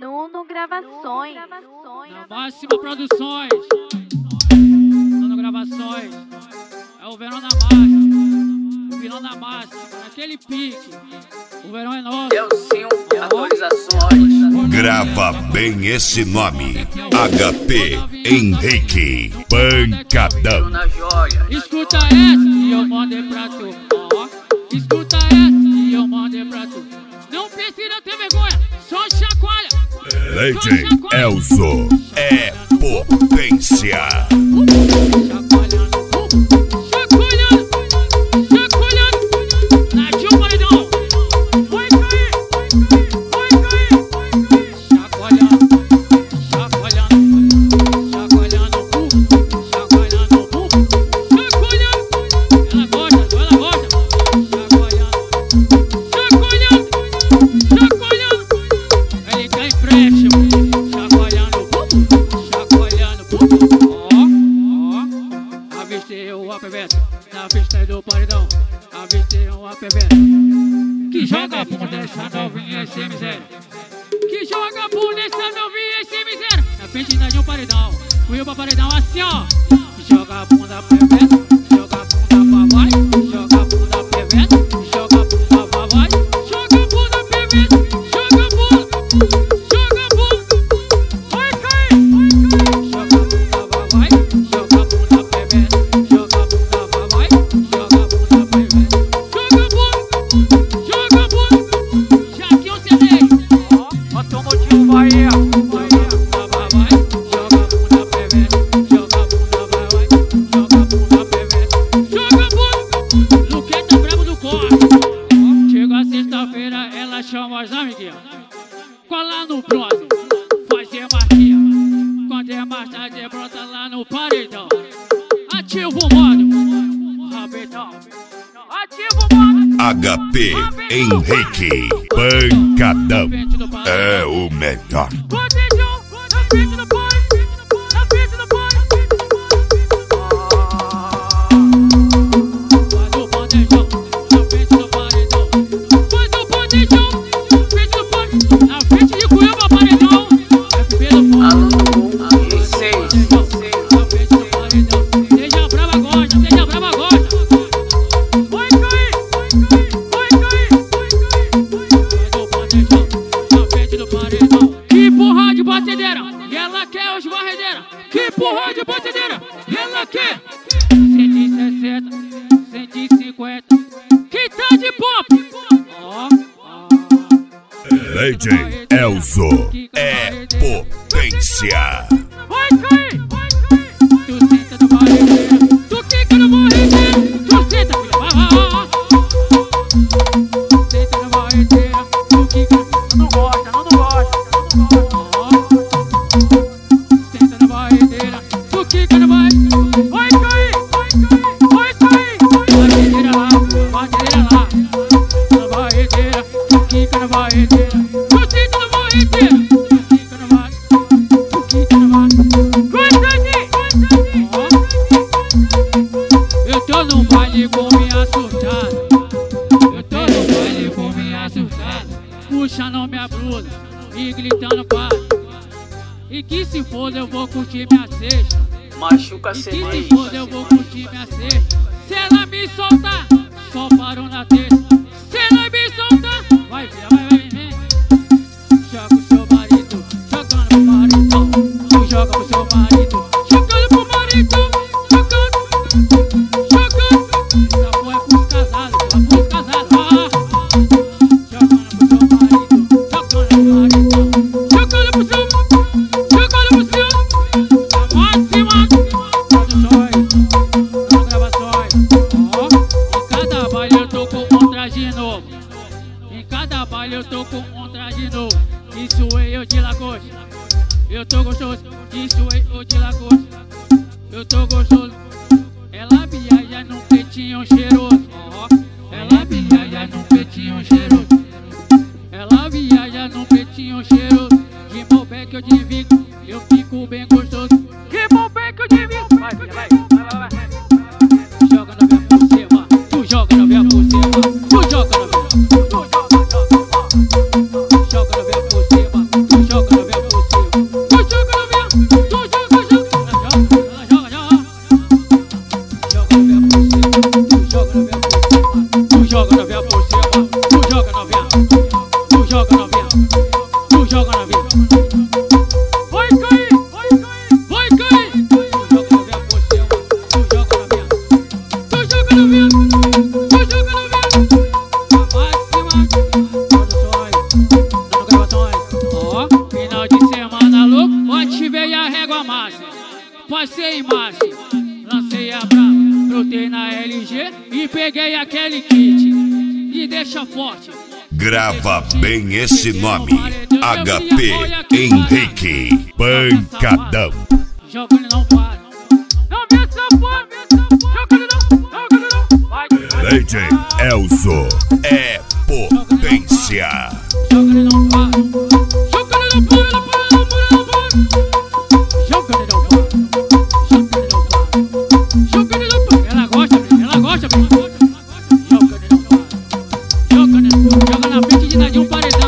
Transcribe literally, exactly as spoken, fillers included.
Nuno Gravações. Na Máxima Produções. Nuno Gravações. É o verão na massa. O vilão da massa. Naquele pique. O verão é nosso. Eu sim, atualizações. Grava bem esse nome. H P Henrique Pancadão. Escuta essa e eu mandei pra tu. Ó, escuta essa e eu mandei pra tu. Não precisa ter vergonha, só chacoalha. Lady Elzo é potência. Chacoalhando, chacoalhando, chacoalhando. Natiu o paredão. Vai cair, vai cair, vai cair. Chacoalhando, chacoalhando, chacoalhando, chacoalhando, chacoalhando. Ela gosta, ela gosta. Chacoalhando, chacoalhando, chacoalhando. Ele quer empréstimo. Chacoalhando, chacoalhando. Ó, ó. Avistei o A P V na pista do paredão. Avistei o A P V que joga bunda essa novinha sem miséria. Que joga bunda essa novinha sem miséria. Na frente de um paredão. Fui pra paredão assim, ó. Joga bunda P V, joga bunda pra vai. Joga bunda P V, joga bunda pra vai. Joga bunda P V, joga bunda. Joga bunda. Vai cair, vai cair. Joga bunda pra vai. Joga bunda P V, joga bunda pra vai. Joga bunda P V. Joga bunda, joga bunda. Já que eu cedei. Ó, automotivo Bahia. Bahia, vai, vai. Joga bunda P V, joga bunda vai, vai. Joga bunda P V, joga bunda. Luqueta brabo do corte. Chega a sexta-feira, ela chama as amiguinhas. Cola no bronze, fazer marquinha. Quando é mais tarde, brota lá no paredão. Ativa o modo, rabetão. Ativa o modo. H P Henrique Pancadão é o melhor. Bandejão, na frente do pai, na frente do pai. Faz o bandejão, na frente do paredão. Faz o bandejão, na frente do pai. Na frente de Cuiabá, paredão. F B do pai. Alô, seis. Na frente do paredão. Seja brava gosta, seja brava gosta. Vai cair, vai cair, vai cair. Faz o bandejão, na frente do paredão. Que porra de batedeira, e ela quer os barredeiras. Que porra de batedeira, e ela quer cento e sessenta, cento e cinquenta. Que tá de pop. Ó, ó. Lady Elzo é potência. Vai cair, vai cair. Tu senta no barredeira, tu quica no barredeira. Tu senta, filha, vai, vai, vai. Senta no barredeira, tu quica. Não gosta, não, não gosta, não, não gosta. Senta na barredeira, tu quica no barredeira. Vai cair, vai cair, vai cair. Barredeira lá, barredeira lá. Na barredeira, tu quica na barredeira. Tu senta na barredeira, tu quica na barredeira. Tu quica na barredeira. Eu tô no baile com minha surtada. Eu tô no baile com minha surtada. Puxando minha blusa e gritando para. E que se foda eu vou curtir minha sexta. Machuca E que semana. se foda eu vou curtir minha sexta. Se ela me soltar, só parou na terça. Se ela me soltar, vai ver, vai, vai, vem. Joga o seu marido, jogando pro marido. Tu joga pro seu marido, jogando pro marido. Jogando, jogando. Essa porra é pros casados, essa porra é pros casados. Ah. Jogando pro seu marido, jogando pro marido. Jogando pro seu, jogando pro seu. Máxima Produções, Nuno Gravações. Ó, em cada baile eu tô com um traje novo. Em cada baile eu tô com um traje novo. Isso é eu de Lagosta. Eu tô gostoso. Isso é eu de Lagosta. Eu tô gostoso. Ela viaja num peitinho cheiroso. Ó, ela viaja num peitinho cheiroso. Ela viaja num peitinho cheiroso. De Malbec eu divido, eu fico bem gostoso. De Malbec eu divido. Vai, vai, vai, vai, vai. Joga na minha por cima, tu joga na minha por cima, tu joga na minha, tu joga, joga, joga. Joga na minha por cima, tu joga na joga na vida. Vai cair, vai cair, vai cair. Tu joga na minha posição, tu joga na minha. Tu joga na minha, tu joga na minha. Máxima, produções, dando gravações. Ó, final de semana louco, onde veio a régua máxima. Passei em marcha, lancei a brava, brotei na L G e peguei aquele kit. E deixa forte. Grava bem esse nome, H P Henrique Pancadão. Joga ele não para. Não me safou, joga ele não, joga ele não. Vai. D J Elzo é potência. Joga ele não para. Joga ele não para, não para, não para, não para. Joga ele não para. Joga ele não para. Joga ele não para. Ela gosta, ela gosta, joga ele não para. Joga ele não para. Joga na frente de um paredão.